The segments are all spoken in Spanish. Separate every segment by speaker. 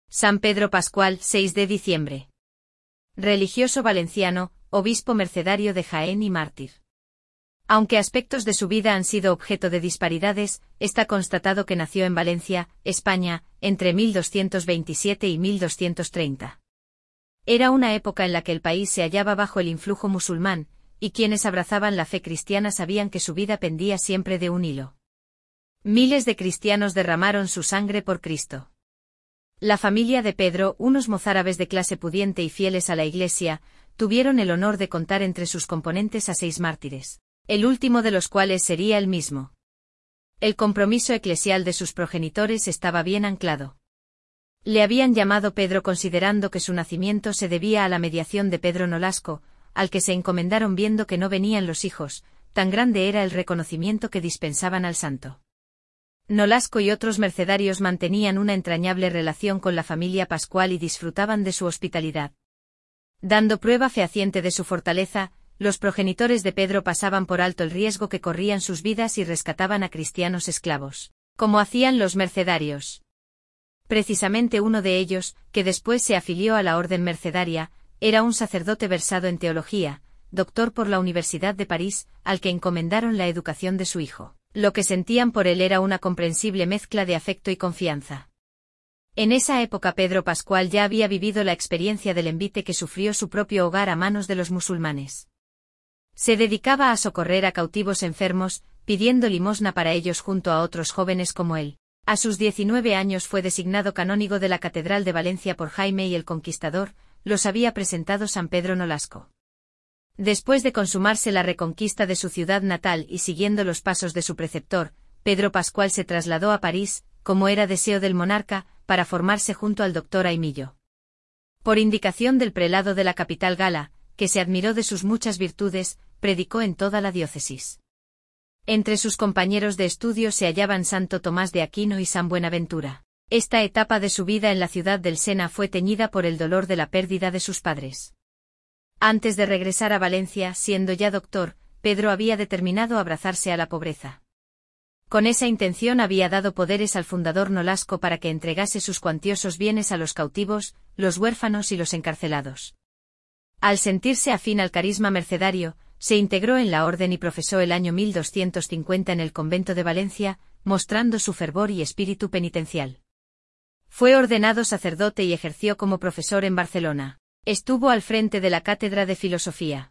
Speaker 1: San Pedro Pascual, 6 de diciembre. Religioso valenciano, obispo mercedario de Jaén y mártir. Aunque aspectos de su vida han sido objeto de disparidades, está constatado que nació en Valencia, España, entre 1227 y 1230. Era una época en la que el país se hallaba bajo el influjo musulmán, y quienes abrazaban la fe cristiana sabían que su vida pendía siempre de un hilo. Miles de cristianos derramaron su sangre por Cristo. La familia de Pedro, unos mozárabes de clase pudiente y fieles a la Iglesia, tuvieron el honor de contar entre sus componentes a 6 mártires, el último de los cuales sería él mismo. El compromiso eclesial de sus progenitores estaba bien anclado. Le habían llamado Pedro considerando que su nacimiento se debía a la mediación de Pedro Nolasco, al que se encomendaron viendo que no venían los hijos, tan grande era el reconocimiento que dispensaban al santo. Nolasco y otros mercedarios mantenían una entrañable relación con la familia Pascual y disfrutaban de su hospitalidad. Dando prueba fehaciente de su fortaleza, los progenitores de Pedro pasaban por alto el riesgo que corrían sus vidas y rescataban a cristianos esclavos, como hacían los mercedarios. Precisamente uno de ellos, que después se afilió a la orden mercedaria, era un sacerdote versado en teología, doctor por la Universidad de París, al que encomendaron la educación de su hijo. Lo que sentían por él era una comprensible mezcla de afecto y confianza. En esa época Pedro Pascual ya había vivido la experiencia del envite que sufrió su propio hogar a manos de los musulmanes. Se dedicaba a socorrer a cautivos enfermos, pidiendo limosna para ellos junto a otros jóvenes como él. A sus 19 años fue designado canónigo de la Catedral de Valencia por Jaime y el Conquistador, los había presentado San Pedro Nolasco. Después de consumarse la reconquista de su ciudad natal y siguiendo los pasos de su preceptor, Pedro Pascual se trasladó a París, como era deseo del monarca, para formarse junto al doctor Aimillo. Por indicación del prelado de la capital gala, que se admiró de sus muchas virtudes, predicó en toda la diócesis. Entre sus compañeros de estudio se hallaban Santo Tomás de Aquino y San Buenaventura. Esta etapa de su vida en la ciudad del Sena fue teñida por el dolor de la pérdida de sus padres. Antes de regresar a Valencia, siendo ya doctor, Pedro había determinado abrazarse a la pobreza. Con esa intención había dado poderes al fundador Nolasco para que entregase sus cuantiosos bienes a los cautivos, los huérfanos y los encarcelados. Al sentirse afín al carisma mercedario, se integró en la orden y profesó el año 1250 en el convento de Valencia, mostrando su fervor y espíritu penitencial. Fue ordenado sacerdote y ejerció como profesor en Barcelona. Estuvo al frente de la cátedra de filosofía.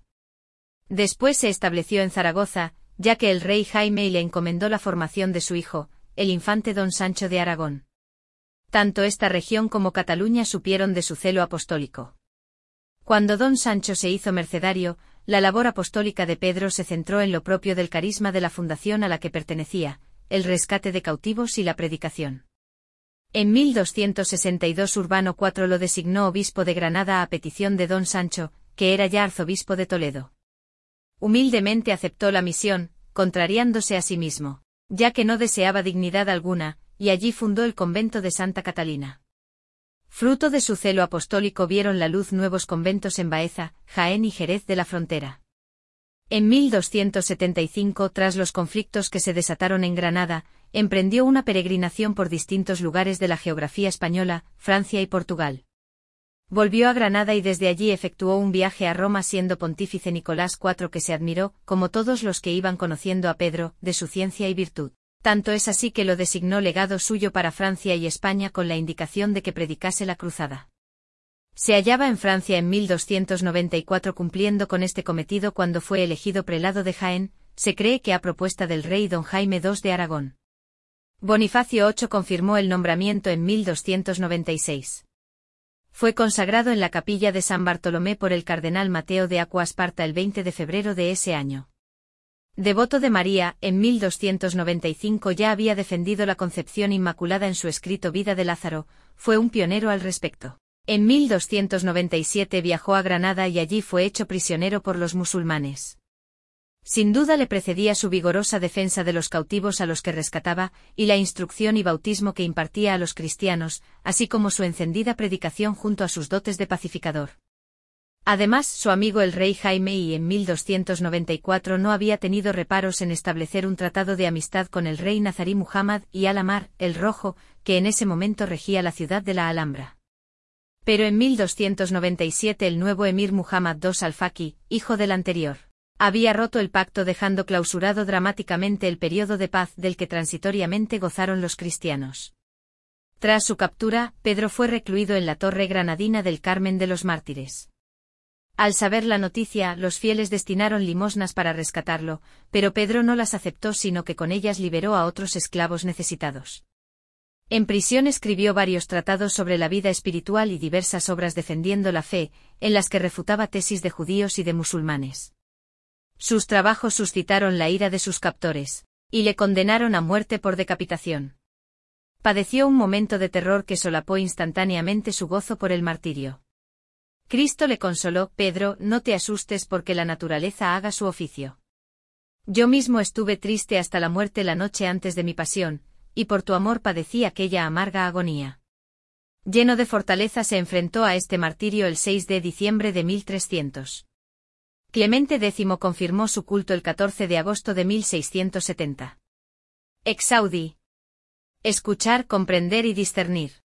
Speaker 1: Después se estableció en Zaragoza, ya que el rey Jaime le encomendó la formación de su hijo, el infante don Sancho de Aragón. Tanto esta región como Cataluña supieron de su celo apostólico. Cuando don Sancho se hizo mercedario, la labor apostólica de Pedro se centró en lo propio del carisma de la fundación a la que pertenecía, el rescate de cautivos y la predicación. En 1262 Urbano IV lo designó obispo de Granada a petición de don Sancho, que era ya arzobispo de Toledo. Humildemente aceptó la misión, contrariándose a sí mismo, ya que no deseaba dignidad alguna, y allí fundó el convento de Santa Catalina. Fruto de su celo apostólico vieron la luz nuevos conventos en Baeza, Jaén y Jerez de la Frontera. En 1275, tras los conflictos que se desataron en Granada, emprendió una peregrinación por distintos lugares de la geografía española, Francia y Portugal. Volvió a Granada y desde allí efectuó un viaje a Roma siendo pontífice Nicolás IV, que se admiró, como todos los que iban conociendo a Pedro, de su ciencia y virtud. Tanto es así que lo designó legado suyo para Francia y España con la indicación de que predicase la cruzada. Se hallaba en Francia en 1294 cumpliendo con este cometido cuando fue elegido prelado de Jaén, se cree que a propuesta del rey don Jaime II de Aragón. Bonifacio VIII confirmó el nombramiento en 1296. Fue consagrado en la capilla de San Bartolomé por el cardenal Mateo de Acqua Sparta el 20 de febrero de ese año. Devoto de María, en 1295 ya había defendido la concepción inmaculada en su escrito Vida de Lázaro, fue un pionero al respecto. En 1297 viajó a Granada y allí fue hecho prisionero por los musulmanes. Sin duda le precedía su vigorosa defensa de los cautivos a los que rescataba, y la instrucción y bautismo que impartía a los cristianos, así como su encendida predicación junto a sus dotes de pacificador. Además, su amigo el rey Jaime y en 1294 no había tenido reparos en establecer un tratado de amistad con el rey nazarí Muhammad y Al-Amar, el Rojo, que en ese momento regía la ciudad de la Alhambra. Pero en 1297 el nuevo emir Muhammad II al-Faqih, hijo del anterior, había roto el pacto dejando clausurado dramáticamente el periodo de paz del que transitoriamente gozaron los cristianos. Tras su captura, Pedro fue recluido en la torre granadina del Carmen de los Mártires. Al saber la noticia, los fieles destinaron limosnas para rescatarlo, pero Pedro no las aceptó sino que con ellas liberó a otros esclavos necesitados. En prisión escribió varios tratados sobre la vida espiritual y diversas obras defendiendo la fe, en las que refutaba tesis de judíos y de musulmanes. Sus trabajos suscitaron la ira de sus captores, y le condenaron a muerte por decapitación. Padeció un momento de terror que solapó instantáneamente su gozo por el martirio. Cristo le consoló: Pedro, no te asustes porque la naturaleza haga su oficio. Yo mismo estuve triste hasta la muerte la noche antes de mi pasión, y por tu amor padecí aquella amarga agonía. Lleno de fortaleza se enfrentó a este martirio el 6 de diciembre de 1300. Clemente X confirmó su culto el 14 de agosto de 1670. Exaudi. Escuchar, comprender y discernir.